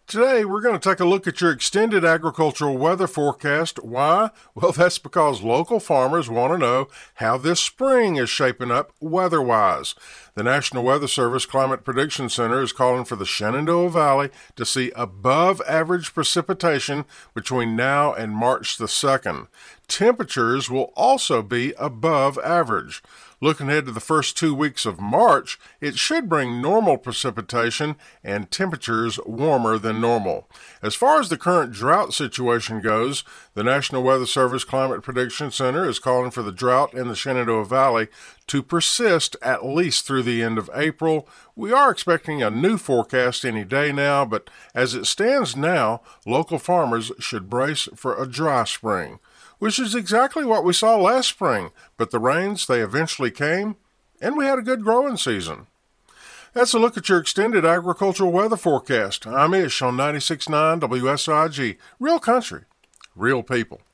Today, we're going to take a look at your extended agricultural weather forecast. Why? Well, that's because local farmers want to know how this spring is shaping up weather-wise. The National Weather Service Climate Prediction Center is calling for the Shenandoah Valley to see above-average precipitation between now and March the 2nd. Temperatures will also be above average. Looking ahead to the first 2 weeks of March, it should bring normal precipitation and temperatures warmer than normal. As far as the current drought situation goes, the National Weather Service Climate Prediction Center is calling for the drought in the Shenandoah Valley to persist at least through the end of April. We are expecting a new forecast any day now, but as it stands now, local farmers should brace for a dry spring, which is exactly what we saw last spring, but the rains, they eventually came, and we had a good growing season. That's a look at your extended agricultural weather forecast. I'm Ish on 96.9 WSIG. Real country, real people.